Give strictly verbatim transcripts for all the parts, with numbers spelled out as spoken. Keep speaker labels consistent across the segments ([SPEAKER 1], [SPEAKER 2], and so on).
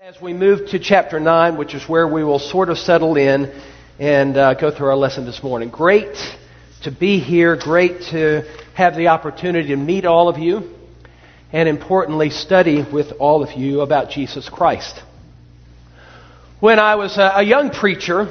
[SPEAKER 1] As we move to chapter nine, which is where we will sort of settle in and uh, go through our lesson this morning. Great to be here. Great to have the opportunity to meet all of you. And importantly, study with all of you about Jesus Christ. When I was a, a young preacher,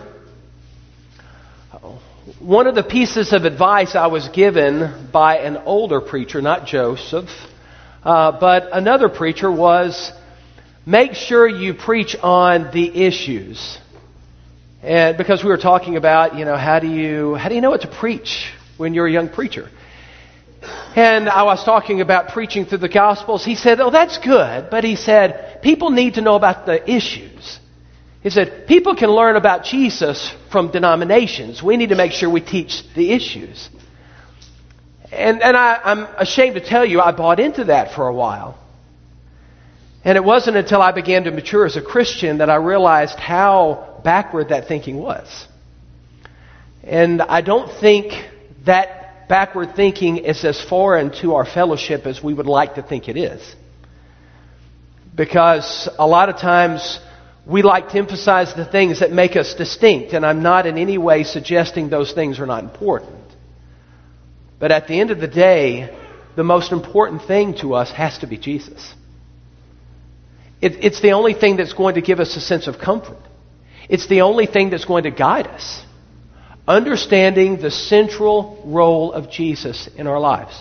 [SPEAKER 1] one of the pieces of advice I was given by an older preacher, not Joseph, uh, but another preacher was, make sure you preach on the issues. And because we were talking about, you know, how do you how do you know what to preach when you're a young preacher? And I was talking about preaching through the Gospels. He said, oh, that's good. But he said, people need to know about the issues. He said, people can learn about Jesus from denominations. We need to make sure we teach the issues. And, and I, I'm ashamed to tell you, I bought into that for a while. And it wasn't until I began to mature as a Christian that I realized how backward that thinking was. And I don't think that backward thinking is as foreign to our fellowship as we would like to think it is. Because a lot of times we like to emphasize the things that make us distinct, and I'm not in any way suggesting those things are not important. But at the end of the day, the most important thing to us has to be Jesus. It, it's the only thing that's going to give us a sense of comfort. It's the only thing that's going to guide us. Understanding the central role of Jesus in our lives.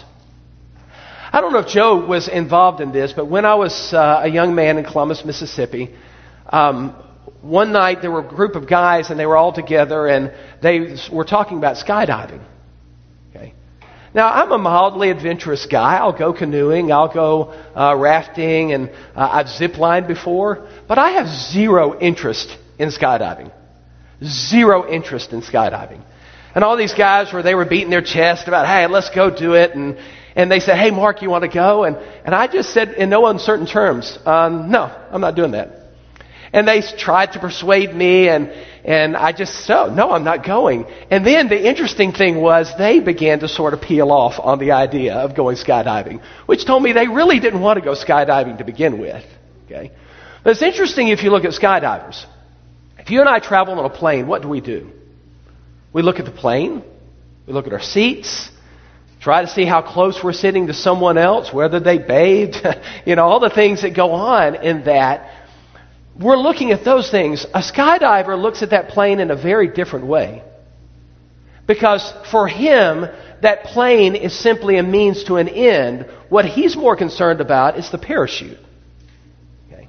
[SPEAKER 1] I don't know if Joe was involved in this, but when I was uh, a young man in Columbus, Mississippi, um, one night there were a group of guys and they were all together and they were talking about skydiving. Okay. Now, I'm a mildly adventurous guy. I'll go canoeing, I'll go uh, rafting, and uh, I've ziplined before. But I have zero interest in skydiving. Zero interest in skydiving. And all these guys, were they were beating their chest about, hey, let's go do it. And and they said, hey, Mark, you want to go? And, and I just said in no uncertain terms, um, no, I'm not doing that. And they tried to persuade me, and and I just said, oh, no, I'm not going. And then the interesting thing was they began to sort of peel off on the idea of going skydiving, which told me they really didn't want to go skydiving to begin with. Okay, but it's interesting if you look at skydivers. If you and I travel on a plane, what do we do? We look at the plane, we look at our seats, try to see how close we're sitting to someone else, whether they bathed, you know, all the things that go on in that. We're looking at those things. A skydiver looks at that plane in a very different way. Because for him, that plane is simply a means to an end. What he's more concerned about is the parachute. Okay.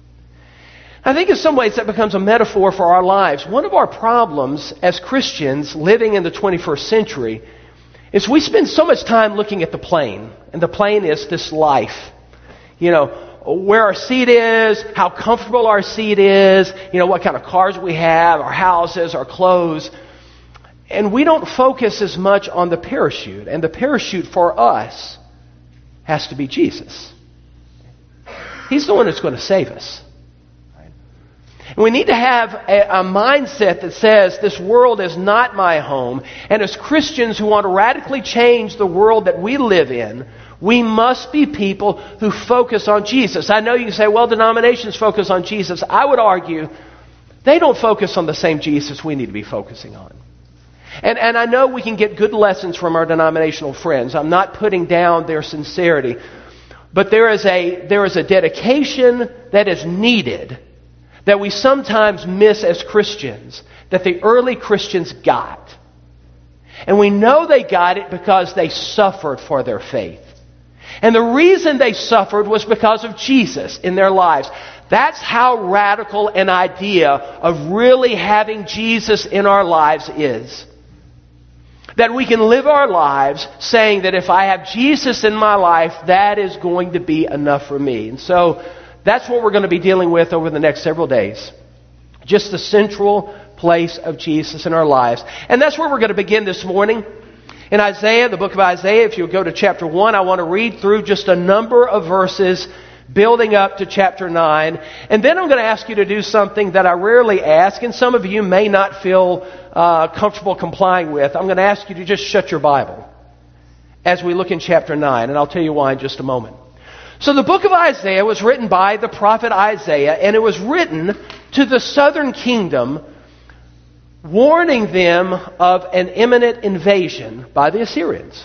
[SPEAKER 1] I think in some ways that becomes a metaphor for our lives. One of our problems as Christians living in the twenty-first century is we spend so much time looking at the plane. And the plane is this life. You know, where our seat is, how comfortable our seat is, you know, what kind of cars we have, our houses, our clothes. And we don't focus as much on the parachute. And the parachute for us has to be Jesus. He's the one that's going to save us. And we need to have a, a mindset that says this world is not my home. And as Christians who want to radically change the world that we live in, we must be people who focus on Jesus. I know you can say, well, denominations focus on Jesus. I would argue they don't focus on the same Jesus we need to be focusing on. And, and I know we can get good lessons from our denominational friends. I'm not putting down their sincerity. But there is a, there is a dedication that is needed that we sometimes miss as Christians, that the early Christians got. And we know they got it because they suffered for their faith. And the reason they suffered was because of Jesus in their lives. That's how radical an idea of really having Jesus in our lives is. That we can live our lives saying that if I have Jesus in my life, that is going to be enough for me. And so that's what we're going to be dealing with over the next several days. Just the central place of Jesus in our lives. And that's where we're going to begin this morning. In Isaiah, the book of Isaiah, if you'll go to chapter one, I want to read through just a number of verses building up to chapter nine. And then I'm going to ask you to do something that I rarely ask, and some of you may not feel uh, comfortable complying with. I'm going to ask you to just shut your Bible as we look in chapter nine, and I'll tell you why in just a moment. So the book of Isaiah was written by the prophet Isaiah, and it was written to the southern kingdom, warning them of an imminent invasion by the Assyrians.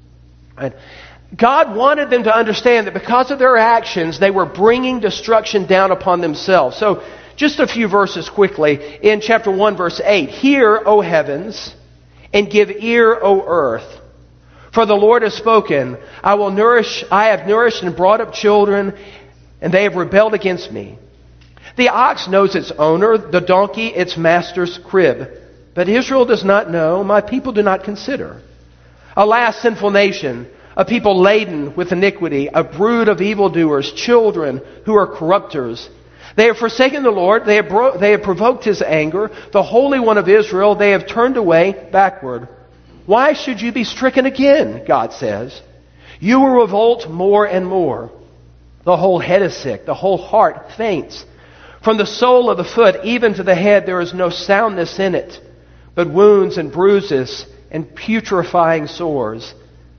[SPEAKER 1] And God wanted them to understand that because of their actions, they were bringing destruction down upon themselves. So, just a few verses quickly. In chapter one, verse eight, "Hear, O heavens, and give ear, O earth. For the Lord has spoken. I will nourish, I have nourished and brought up children, and they have rebelled against me. The ox knows its owner, the donkey its master's crib. But Israel does not know, my people do not consider. Alas, sinful nation, a people laden with iniquity, a brood of evildoers, children who are corrupters. They have forsaken the Lord, they have, bro- they have provoked His anger, the Holy One of Israel, they have turned away backward. Why should you be stricken again, God says? You will revolt more and more. The whole head is sick, the whole heart faints. From the sole of the foot even to the head there is no soundness in it, but wounds and bruises and putrefying sores.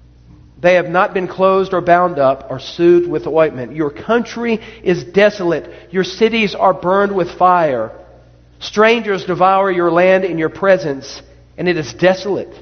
[SPEAKER 1] They have not been closed or bound up or soothed with ointment. Your country is desolate. Your cities are burned with fire. Strangers devour your land in your presence, and it is desolate,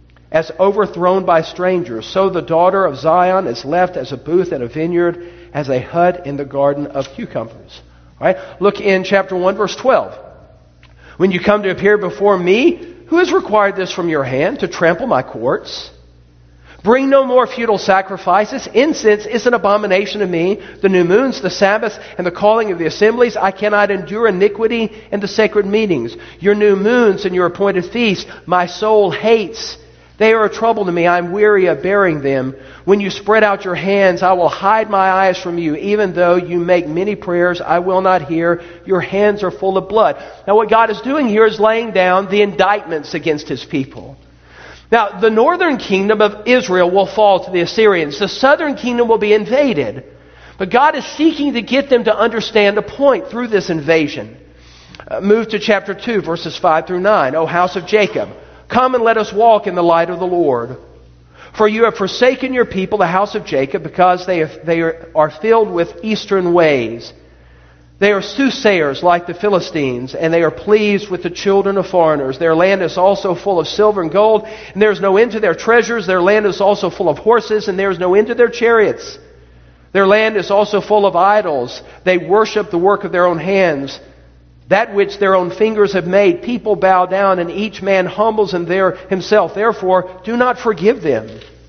[SPEAKER 1] as overthrown by strangers. So the daughter of Zion is left as a booth in a vineyard, as a hut in the garden of cucumbers." All right? Look in chapter one, verse twelve. "When you come to appear before me, who has required this from your hand, to trample my courts? Bring no more futile sacrifices. Incense is an abomination to me. The new moons, the Sabbaths, and the calling of the assemblies. I cannot endure iniquity and the sacred meetings. Your new moons and your appointed feasts, my soul hates. They are a trouble to me. I am weary of bearing them. When you spread out your hands, I will hide my eyes from you. Even though you make many prayers, I will not hear. Your hands are full of blood." Now what God is doing here is laying down the indictments against His people. Now, the northern kingdom of Israel will fall to the Assyrians. The southern kingdom will be invaded. But God is seeking to get them to understand a point through this invasion. Uh, move to chapter two, verses five through nine. "O house of Jacob, come and let us walk in the light of the Lord. For you have forsaken your people, the house of Jacob, because they, have, they are, are filled with eastern ways. They are soothsayers like the Philistines, and they are pleased with the children of foreigners. Their land is also full of silver and gold, and there is no end to their treasures. Their land is also full of horses, and there is no end to their chariots. Their land is also full of idols. They worship the work of their own hands, that which their own fingers have made. People bow down, and each man humbles in their, himself. Therefore, do not forgive them."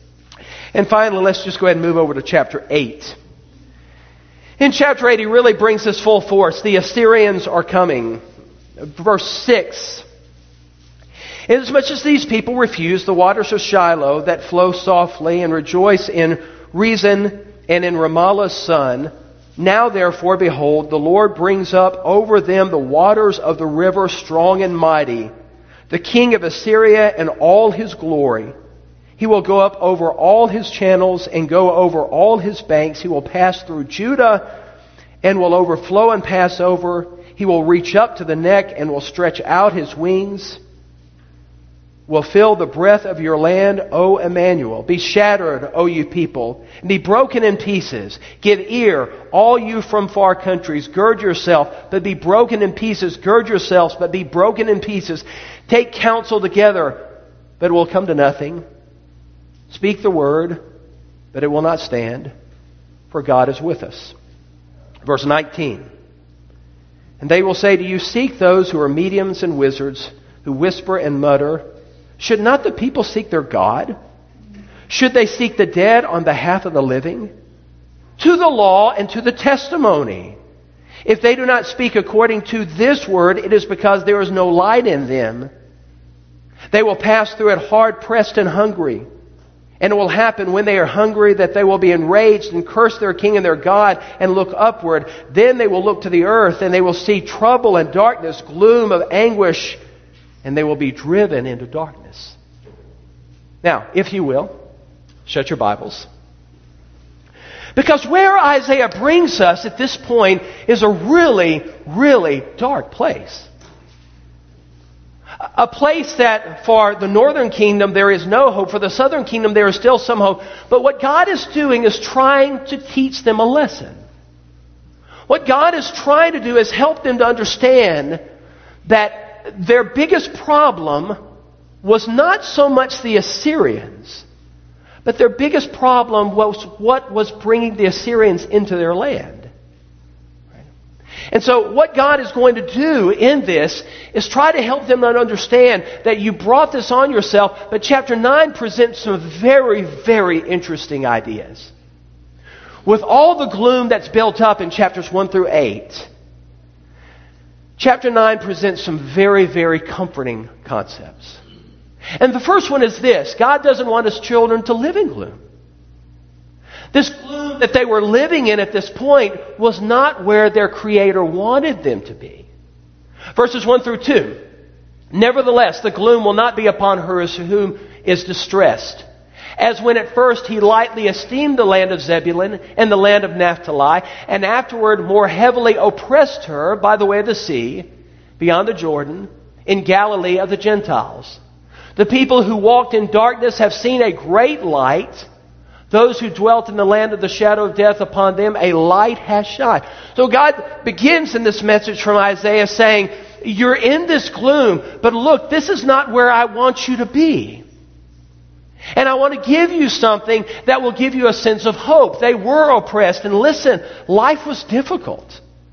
[SPEAKER 1] And finally, let's just go ahead and move over to chapter eight. In chapter eight, he really brings this full force. The Assyrians are coming. Verse six. "Inasmuch as these people refuse the waters of Shiloh that flow softly, and rejoice in Rezin and in Ramallah's son, now therefore, behold, the Lord brings up over them the waters of the river strong and mighty, the king of Assyria and all his glory. He will go up over all his channels and go over all his banks. He will pass through Judah and will overflow and pass over. He will reach up to the neck and will stretch out his wings. Will fill the breadth of your land, O Emmanuel. Be shattered, O you people, and be broken in pieces. Give ear, all you from far countries. Gird yourself, but be broken in pieces. Gird yourselves, but be broken in pieces. Take counsel together, but it will come to nothing. Speak the word, but it will not stand, for God is with us." Verse nineteen. "And they will say to you, seek those who are mediums and wizards, who whisper and mutter. Should not the people seek their God? Should they seek the dead on behalf of the living? To the law and to the testimony. If they do not speak according to this word, it is because there is no light in them. They will pass through it hard pressed and hungry. And it will happen when they are hungry that they will be enraged and curse their king and their God and look upward. Then they will look to the earth and they will see trouble and darkness, gloom of anguish, and they will be driven into darkness." Now, if you will, shut your Bibles. Because where Isaiah brings us at this point is a really, really dark place. A place that for the northern kingdom there is no hope. For the southern kingdom there is still some hope. But what God is doing is trying to teach them a lesson. What God is trying to do is help them to understand that their biggest problem was not so much the Assyrians, but their biggest problem was what was bringing the Assyrians into their land. And so what God is going to do in this is try to help them to understand that you brought this on yourself, but chapter nine presents some very, very interesting ideas. With all the gloom that's built up in chapters one through eight, chapter nine presents some very, very comforting concepts. And the first one is this: God doesn't want His children to live in gloom. This gloom that they were living in at this point was not where their Creator wanted them to be. Verses one through two. Nevertheless, the gloom will not be upon her whom is distressed. As when at first he lightly esteemed the land of Zebulun and the land of Naphtali, and afterward more heavily oppressed her by the way of the sea, beyond the Jordan, in Galilee of the Gentiles. The people who walked in darkness have seen a great light. Those who dwelt in the land of the shadow of death, upon them a light has shined. So God begins in this message from Isaiah saying, you're in this gloom, but look, this is not where I want you to be. And I want to give you something that will give you a sense of hope. They were oppressed. And listen, life was difficult.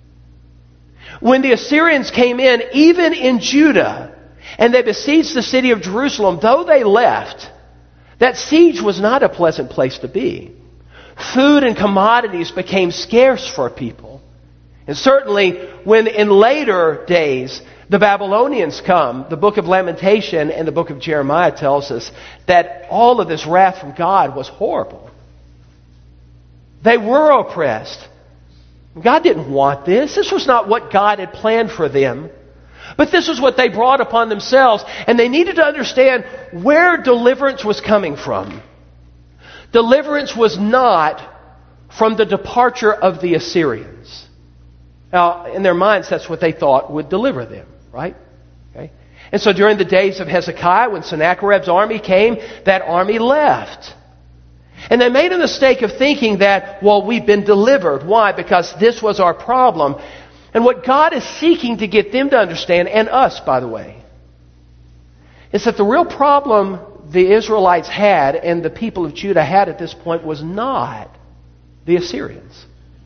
[SPEAKER 1] When the Assyrians came in, even in Judah, and they besieged the city of Jerusalem, though they left, that siege was not a pleasant place to be. Food and commodities became scarce for people. And certainly, when in later days the Babylonians come, the book of Lamentation and the book of Jeremiah tells us that all of this wrath from God was horrible. They were oppressed. God didn't want this. This was not what God had planned for them. But this is what they brought upon themselves, and they needed to understand where deliverance was coming from. Deliverance was not from the departure of the Assyrians. Now, in their minds, that's what they thought would deliver them, right? Okay. And so during the days of Hezekiah, when Sennacherib's army came, that army left. And they made a mistake of thinking that, well, we've been delivered. Why? Because this was our problem. And what God is seeking to get them to understand, and us, by the way, is that the real problem the Israelites had and the people of Judah had at this point was not the Assyrians.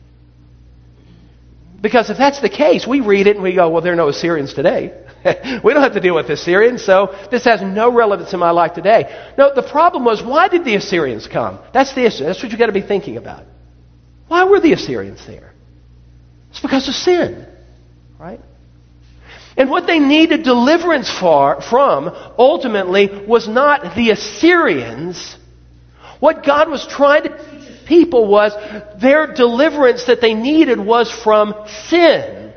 [SPEAKER 1] Because if that's the case, we read it and we go, well, there are no Assyrians today. We don't have to deal with the Assyrians, so this has no relevance in my life today. No, the problem was, why did the Assyrians come? That's the issue. That's what you've got to be thinking about. Why were the Assyrians there? It's because of sin, right? And what they needed deliverance for, from, ultimately, was not the Assyrians. What God was trying to teach His people was their deliverance that they needed was from sin.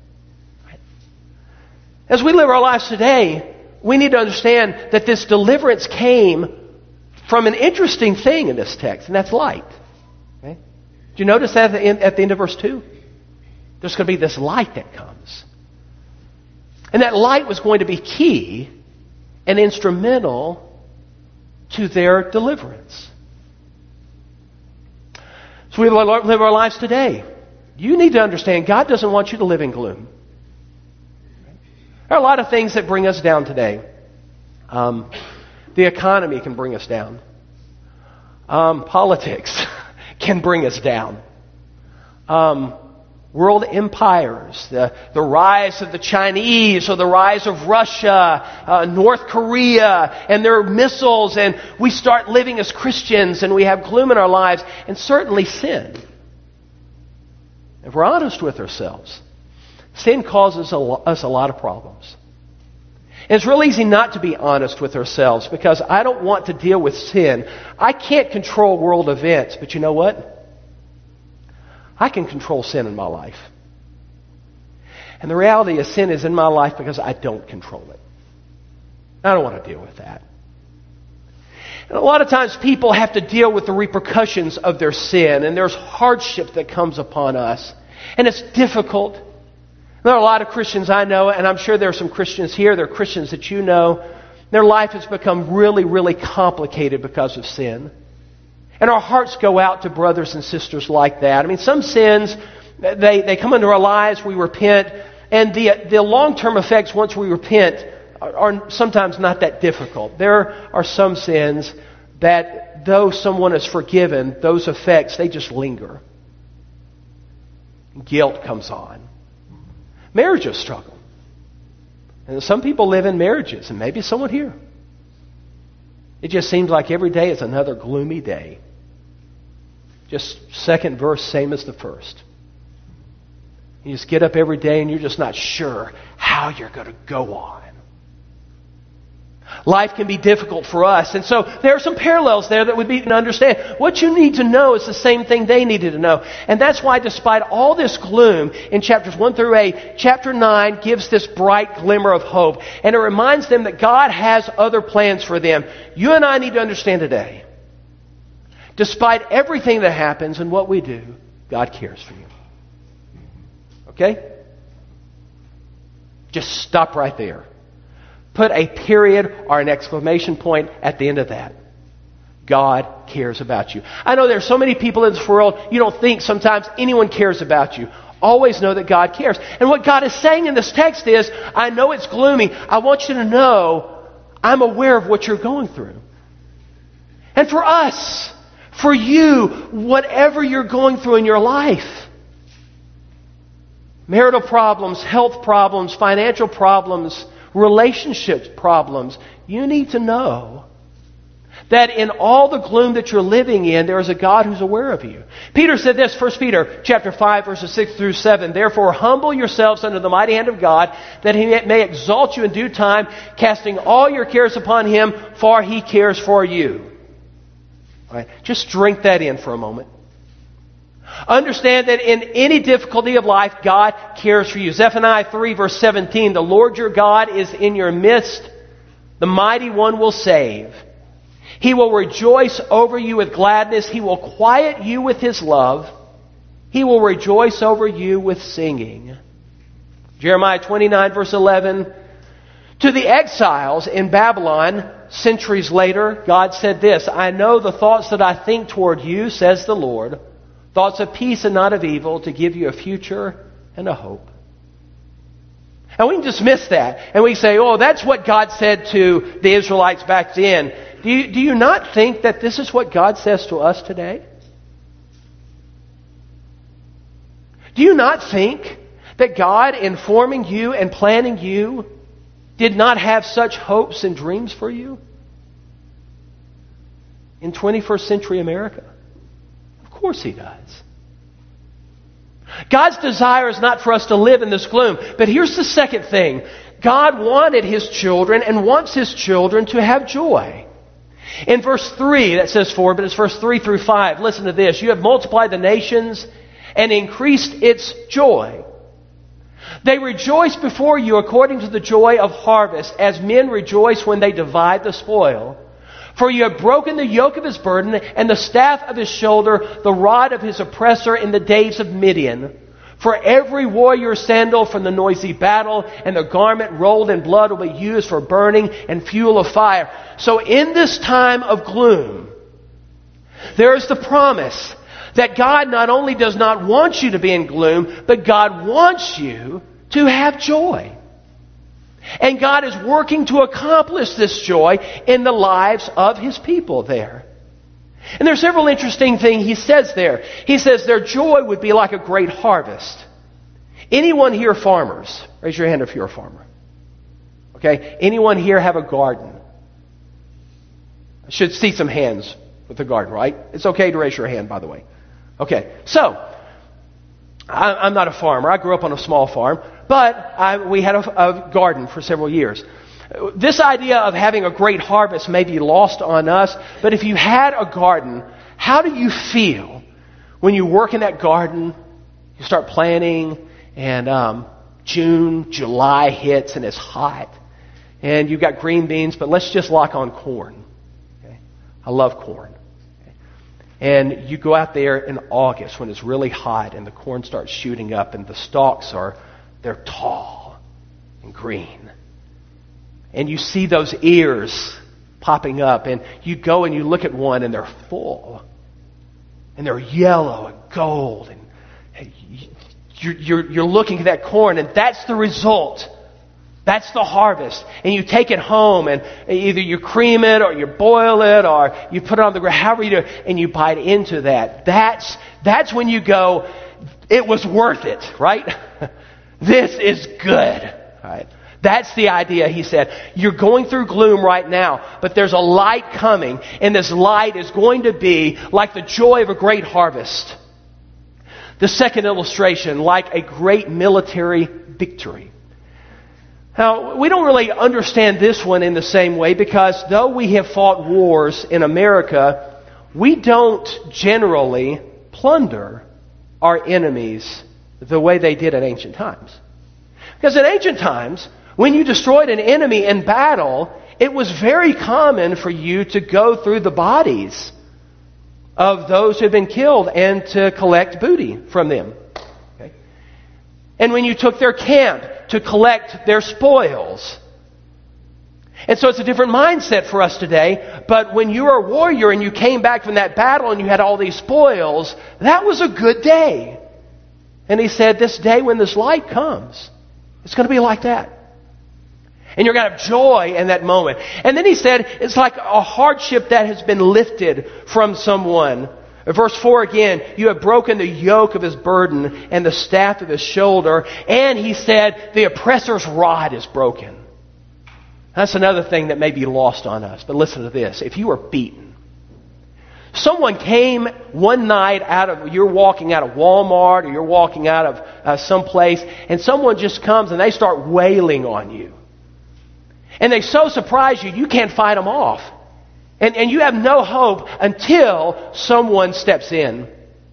[SPEAKER 1] As we live our lives today, we need to understand that this deliverance came from an interesting thing in this text, and that's light. Okay? Do you notice that at the end, at the end of verse two? There's going to be this light that comes. And that light was going to be key and instrumental to their deliverance. So we live our lives today. You need to understand God doesn't want you to live in gloom. There are a lot of things that bring us down today. Um, the economy can bring us down. Um, politics can bring us down. Um, world empires, the, the rise of the Chinese or the rise of Russia, uh, North Korea, and their missiles, and we start living as Christians and we have gloom in our lives, and certainly sin. If we're honest with ourselves, sin causes a lo- us a lot of problems. And it's real easy not to be honest with ourselves because I don't want to deal with sin. I can't control world events, but you know what? I can control sin in my life. And the reality is sin is in my life because I don't control it. I don't want to deal with that. And a lot of times people have to deal with the repercussions of their sin, and there's hardship that comes upon us. And it's difficult. There are a lot of Christians I know, and I'm sure there are some Christians here, there are Christians that you know, their life has become really, really complicated because of sin. And our hearts go out to brothers and sisters like that. I mean, some sins, they, they come into our lives, we repent, and the, the long-term effects once we repent are, are sometimes not that difficult. There are some sins that, though someone is forgiven, those effects, they just linger. Guilt comes on. Marriages struggle. And some people live in marriages, and maybe someone here. It just seems like every day is another gloomy day. Just second verse, same as the first. You just get up every day and you're just not sure how you're going to go on. Life can be difficult for us. And so there are some parallels there that would be to understand. What you need to know is the same thing they needed to know. And that's why despite all this gloom in chapters one through eight, chapter nine gives this bright glimmer of hope. And it reminds them that God has other plans for them. You and I need to understand today, despite everything that happens and what we do, God cares for you. Okay? Just stop right there. Put a period or an exclamation point at the end of that. God cares about you. I know there are so many people in this world, you don't think sometimes anyone cares about you. Always know that God cares. And what God is saying in this text is, I know it's gloomy. I want you to know I'm aware of what you're going through. And for us, for you, whatever you're going through in your life, marital problems, health problems, financial problems, relationships problems, you need to know that in all the gloom that you're living in, there is a God who's aware of you. Peter said this, First Peter chapter five, verses six through seven. Therefore, humble yourselves under the mighty hand of God, that He may exalt you in due time, casting all your cares upon Him, for He cares for you. All right, just drink that in for a moment. Understand that in any difficulty of life, God cares for you. Zephaniah three, verse seventeen, the Lord your God is in your midst. The mighty one will save. He will rejoice over you with gladness. He will quiet you with His love. He will rejoice over you with singing. Jeremiah twenty-nine, verse eleven, to the exiles in Babylon, centuries later, God said this, I know the thoughts that I think toward you, says the Lord, thoughts of peace and not of evil, to give you a future and a hope. And we can dismiss that. And we say, oh, that's what God said to the Israelites back then. Do you, do you not think that this is what God says to us today? Do you not think that God, in forming you and planning you, did not have such hopes and dreams for you? In twenty-first century America? Of course He does. God's desire is not for us to live in this gloom. But here's the second thing. God wanted His children and wants His children to have joy. In verse three, that says four, but it's verse three through five. Listen to this. You have multiplied the nations and increased its joy. They rejoice before you according to the joy of harvest, as men rejoice when they divide the spoil. For you have broken the yoke of his burden and the staff of his shoulder, the rod of his oppressor in the days of Midian. For every warrior's sandal from the noisy battle and the garment rolled in blood will be used for burning and fuel of fire. So in this time of gloom, there is the promise that God not only does not want you to be in gloom, but God wants you to have joy. And God is working to accomplish this joy in the lives of His people there. And there are several interesting things He says there. He says their joy would be like a great harvest. Anyone here farmers? Raise your hand if you're a farmer. Okay? Anyone here have a garden? I should see some hands with the garden, right? It's okay to raise your hand, by the way. Okay, so I'm not a farmer. I grew up on a small farm, but I, we had a, a garden for several years. This idea of having a great harvest may be lost on us, but if you had a garden, how do you feel when you work in that garden, you start planting, and um, June, July hits, and it's hot, and you've got green beans, but let's just lock on corn. Okay? I love corn. And you go out there in August when it's really hot and the corn starts shooting up and the stalks are they're tall and green. And you see those ears popping up, and you go and you look at one, and they're full. And they're yellow and gold. And you're, you're, you're looking at that corn, and that's the result. That's the harvest. And you take it home, and either you cream it, or you boil it, or you put it on the ground, however you do it, and you bite into that. That's, that's when you go, it was worth it, right? This is good, right? That's the idea, he said. You're going through gloom right now, but there's a light coming, and this light is going to be like the joy of a great harvest. The second illustration, like a great military victory. Now, we don't really understand this one in the same way, because though we have fought wars in America, we don't generally plunder our enemies the way they did in ancient times. Because in ancient times, when you destroyed an enemy in battle, it was very common for you to go through the bodies of those who had been killed and to collect booty from them. Okay? And when you took their camp, to collect their spoils. And so it's a different mindset for us today. But when you were a warrior and you came back from that battle and you had all these spoils, that was a good day. And he said, this day when this light comes, it's going to be like that. And you're going to have joy in that moment. And then he said, it's like a hardship that has been lifted from someone. Verse four again, you have broken the yoke of his burden and the staff of his shoulder. And he said, the oppressor's rod is broken. That's another thing that may be lost on us. But listen to this. If you were beaten, someone came one night out of, you're walking out of Walmart or you're walking out of uh, someplace, and someone just comes and they start wailing on you. And they so surprise you, you can't fight them off. And, and you have no hope until someone steps in.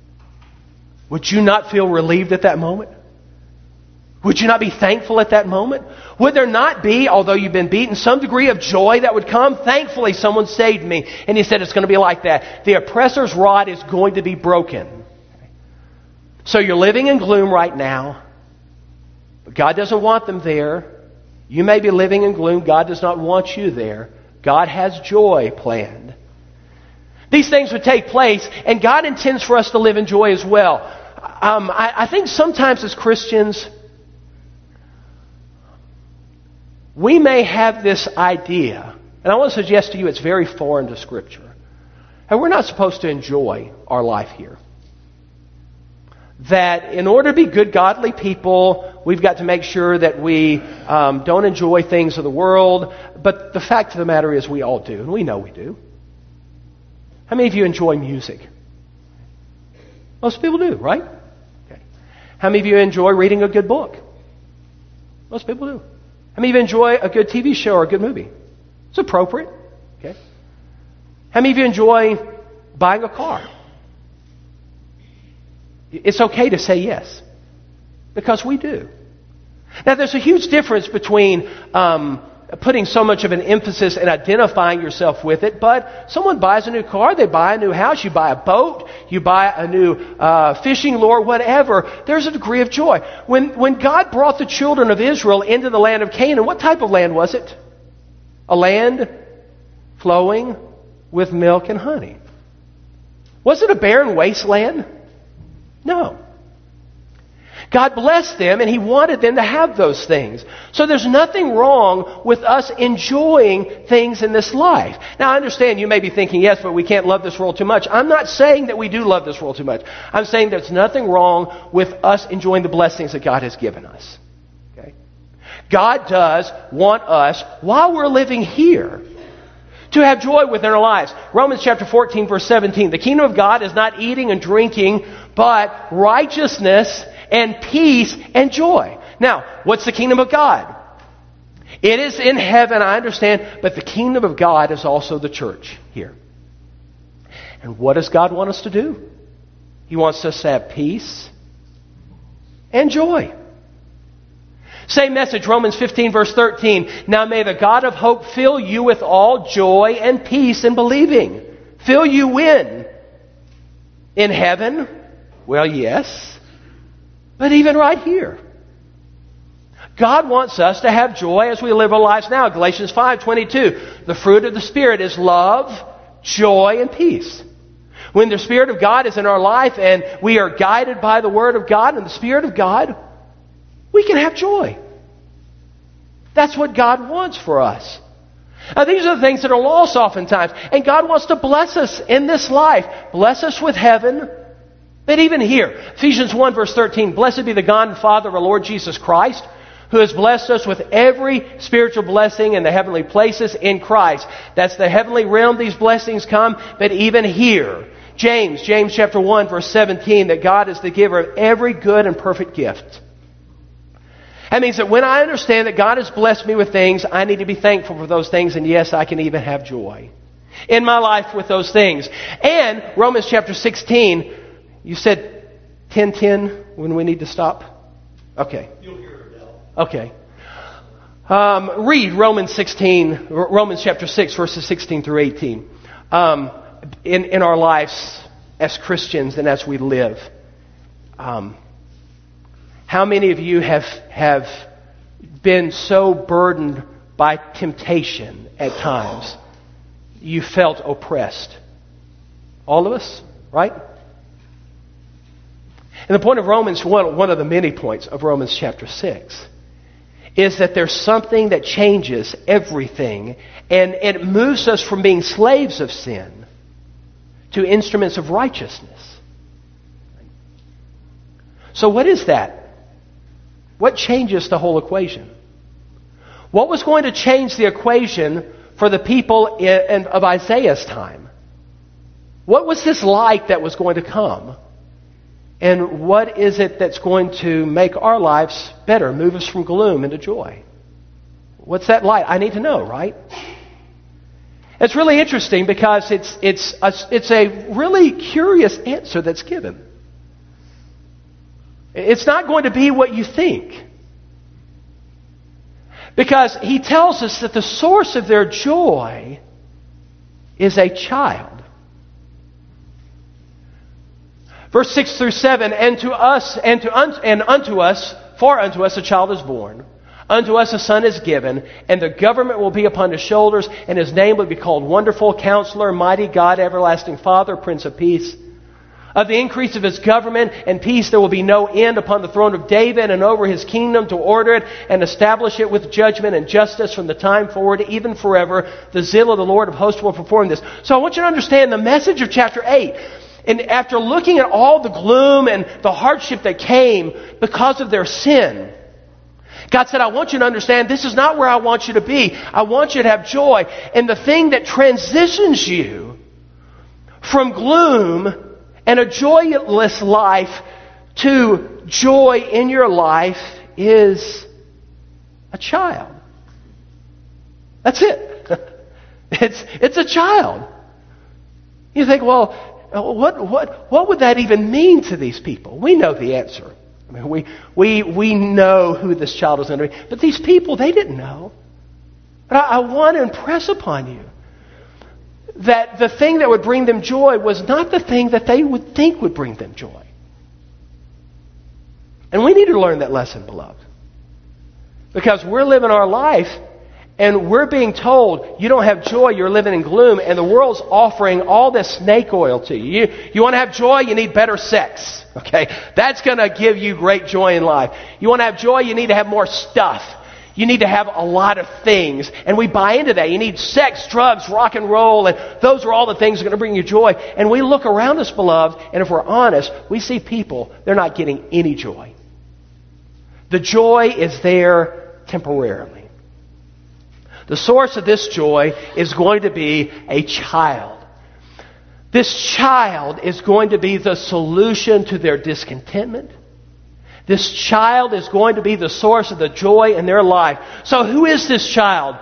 [SPEAKER 1] Would you not feel relieved at that moment? Would you not be thankful at that moment? Would there not be, although you've been beaten, some degree of joy that would come? Thankfully, someone saved me. And he said it's going to be like that. The oppressor's rod is going to be broken. So you're living in gloom right now. But God doesn't want them there. You may be living in gloom. God does not want you there. God has joy planned. These things would take place, and God intends for us to live in joy as well. Um, I, I think sometimes as Christians, we may have this idea, and I want to suggest to you it's very foreign to Scripture, and we're not supposed to enjoy our life here. That in order to be good, godly people, we've got to make sure that we um, don't enjoy things of the world. But the fact of the matter is we all do, and we know we do. How many of you enjoy music? Most people do, right? Okay. How many of you enjoy reading a good book? Most people do. How many of you enjoy a good T V show or a good movie? It's appropriate. Okay. How many of you enjoy buying a car? It's okay to say yes, because we do. Now, there's a huge difference between um, putting so much of an emphasis and identifying yourself with it, but someone buys a new car, they buy a new house, you buy a boat, you buy a new uh, fishing lure, whatever, there's a degree of joy. When, when God brought the children of Israel into the land of Canaan, what type of land was it? A land flowing with milk and honey. Was it a barren wasteland? No. God blessed them, and He wanted them to have those things. So there's nothing wrong with us enjoying things in this life. Now, I understand you may be thinking, yes, but we can't love this world too much. I'm not saying that we do love this world too much. I'm saying there's nothing wrong with us enjoying the blessings that God has given us. Okay? God does want us, while we're living here, to have joy within our lives. Romans chapter fourteen, verse seventeen. The kingdom of God is not eating and drinking, but righteousness and peace and joy. Now, what's the kingdom of God? It is in heaven, I understand, but the kingdom of God is also the church here. And what does God want us to do? He wants us to have peace and joy. Same message, Romans fifteen, verse thirteen. Now may the God of hope fill you with all joy and peace in believing. Fill you when? In heaven? Well, yes. But even right here. God wants us to have joy as we live our lives now. Galatians five twenty-two. The fruit of the Spirit is love, joy, and peace. When the Spirit of God is in our life and we are guided by the Word of God and the Spirit of God, we can have joy. That's what God wants for us. Now, these are the things that are lost oftentimes. And God wants to bless us in this life. Bless us with heaven. But even here, Ephesians one verse thirteen, blessed be the God and Father of our Lord Jesus Christ, who has blessed us with every spiritual blessing in the heavenly places in Christ. That's the heavenly realm these blessings come. But even here, James, James chapter one verse seventeen, that God is the giver of every good and perfect gift. That means that when I understand that God has blessed me with things, I need to be thankful for those things. And yes, I can even have joy in my life with those things. And Romans chapter sixteen, you said ten ten when we need to stop? Okay.
[SPEAKER 2] You'll hear it, Dell.
[SPEAKER 1] Okay. Um, read Romans sixteen, Romans chapter six, verses sixteen through eighteen. Um, in, in our lives as Christians and as we live. Um, how many of you have, have been so burdened by temptation at times you felt oppressed? All of us, right? And the point of Romans, one, one of the many points of Romans chapter six, is that there's something that changes everything, and it moves us from being slaves of sin to instruments of righteousness. So what is that? What changes the whole equation? What was going to change the equation for the people in, in, of Isaiah's time? What was this light that was going to come? And what is it that's going to make our lives better, move us from gloom into joy? What's that light? I need to know, right? It's really interesting because it's it's a, it's a really curious answer that's given. It's not going to be what you think. Because he tells us that the source of their joy is a child. Verse six through seven, and to us, and to un, and unto us, for unto us a child is born, unto us a son is given, and the government will be upon his shoulders, and his name will be called Wonderful Counselor, Mighty God, Everlasting Father, Prince of Peace. Of the increase of his government and peace there will be no end upon the throne of David and over his kingdom, to order it and establish it with judgment and justice from the time forward, even forever. The zeal of the Lord of hosts will perform this. So I want you to understand the message of chapter eight. And after looking at all the gloom and the hardship that came because of their sin, God said, I want you to understand this is not where I want you to be. I want you to have joy. And the thing that transitions you from gloom and a joyless life to joy in your life is a child. That's it. It's, it's a child. You think, well, what, what, what would that even mean to these people? We know the answer. I mean, we, we, we know who this child is going to be. But these people, they didn't know. But I, I want to impress upon you that the thing that would bring them joy was not the thing that they would think would bring them joy. And we need to learn that lesson, beloved. Because we're living our life and we're being told you don't have joy, you're living in gloom, and the world's offering all this snake oil to you. You, you want to have joy, you need better sex. Okay? That's going to give you great joy in life. You want to have joy, you need to have more stuff. You need to have a lot of things. And we buy into that. You need sex, drugs, rock and roll. And those are all the things that are going to bring you joy. And we look around us, beloved, and if we're honest, we see people, they're not getting any joy. The joy is there temporarily. The source of this joy is going to be a child. This child is going to be the solution to their discontentment. This child is going to be the source of the joy in their life. So who is this child?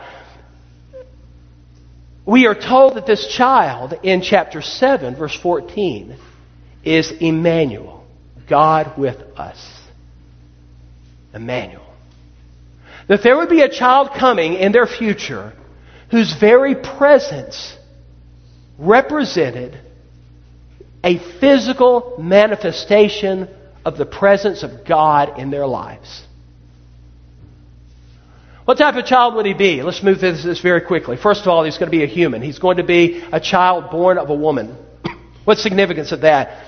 [SPEAKER 1] We are told that this child in chapter seven, verse fourteen, is Emmanuel, God with us. Emmanuel. That there would be a child coming in their future whose very presence represented a physical manifestation of the presence of God in their lives. What type of child would he be? Let's move through this very quickly. First of all, he's going to be a human. He's going to be a child born of a woman. What's the significance of that?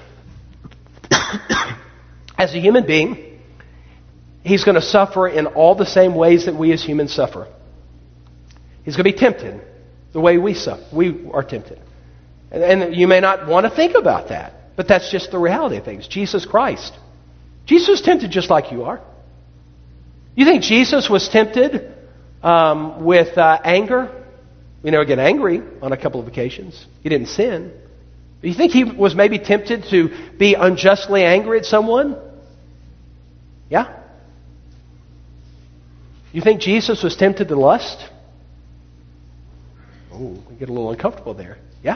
[SPEAKER 1] As a human being, he's going to suffer in all the same ways that we as humans suffer. He's going to be tempted the way we suffer. We are tempted. And, and you may not want to think about that, but that's just the reality of things. Jesus Christ. Jesus was tempted just like you are. You think Jesus was tempted um, with uh, anger? You know, get angry on a couple of occasions. He didn't sin. You think he was maybe tempted to be unjustly angry at someone? Yeah? You think Jesus was tempted to lust? Oh, we get a little uncomfortable there. Yeah?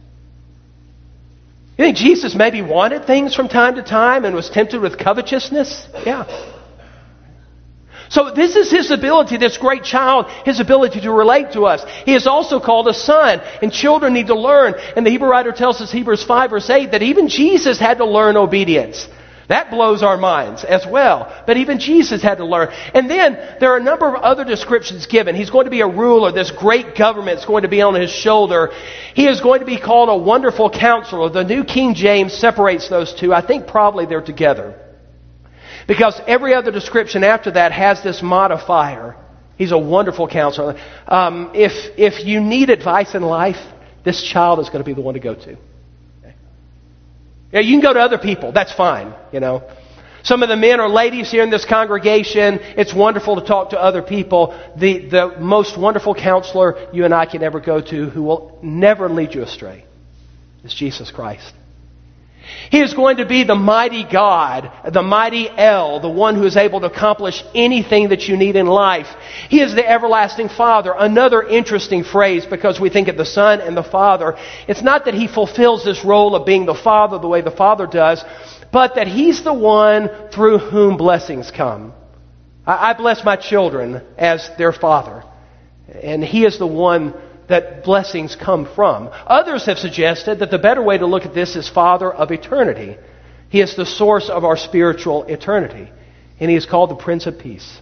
[SPEAKER 1] You think Jesus maybe wanted things from time to time and was tempted with covetousness? Yeah. So this is his ability, this great child, his ability to relate to us. He is also called a son, and children need to learn. And the Hebrew writer tells us, Hebrews five verse eight, that even Jesus had to learn obedience. That blows our minds as well. But even Jesus had to learn. And then there are a number of other descriptions given. He's going to be a ruler. This great government is going to be on his shoulder. He is going to be called a wonderful counselor. The New King James separates those two. I think probably they're together. Because every other description after that has this modifier. He's a wonderful counselor. Um, if, if you need advice in life, this child is going to be the one to go to. Okay? Yeah, you can go to other people. That's fine, you know. Some of the men or ladies here in this congregation, it's wonderful to talk to other people. The, the most wonderful counselor you and I can ever go to, who will never lead you astray, is Jesus Christ. He is going to be the mighty God, the mighty El, the one who is able to accomplish anything that you need in life. He is the everlasting Father. Another interesting phrase, because we think of the Son and the Father. It's not that He fulfills this role of being the Father the way the Father does, but that He's the one through whom blessings come. I bless my children as their Father, and He is the one that blessings come from. Others have suggested that the better way to look at this is Father of eternity. He is the source of our spiritual eternity. And He is called the Prince of Peace.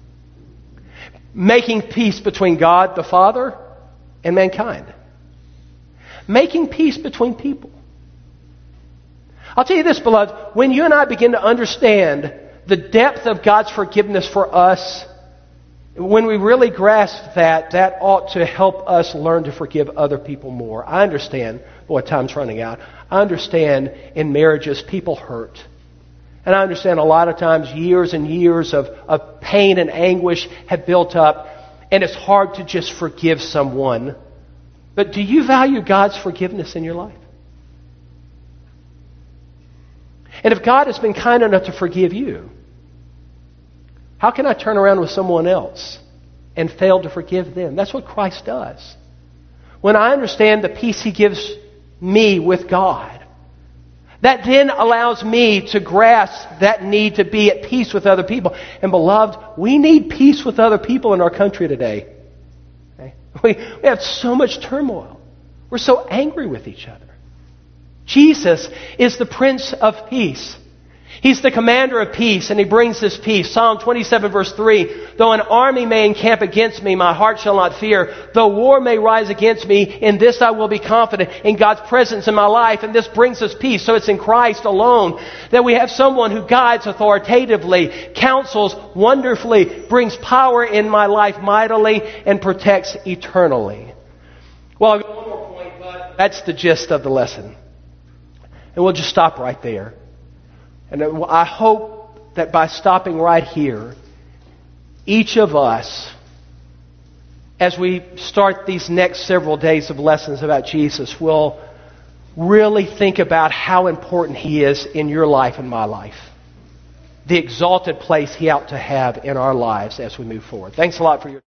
[SPEAKER 1] Making peace between God the Father and mankind. Making peace between people. I'll tell you this, beloved. When you and I begin to understand the depth of God's forgiveness for us, when we really grasp that, that ought to help us learn to forgive other people more. I understand, boy, time's running out. I understand in marriages people hurt. And I understand a lot of times years and years of, of pain and anguish have built up, and it's hard to just forgive someone. But do you value God's forgiveness in your life? And if God has been kind enough to forgive you, how can I turn around with someone else and fail to forgive them? That's what Christ does. When I understand the peace He gives me with God, that then allows me to grasp that need to be at peace with other people. And beloved, we need peace with other people in our country today. Okay? We, we have so much turmoil. We're so angry with each other. Jesus is the Prince of Peace. He's the commander of peace, and He brings this peace. Psalm twenty-seven verse three, though an army may encamp against me, my heart shall not fear. Though war may rise against me, in this I will be confident, in God's presence in my life. And this brings us peace. So it's in Christ alone that we have someone who guides authoritatively, counsels wonderfully, brings power in my life mightily, and protects eternally. Well, I'll go one more point, but that's the gist of the lesson. And we'll just stop right there. And I hope that by stopping right here, each of us, as we start these next several days of lessons about Jesus, will really think about how important He is in your life and my life. The exalted place He ought to have in our lives as we move forward. Thanks a lot for your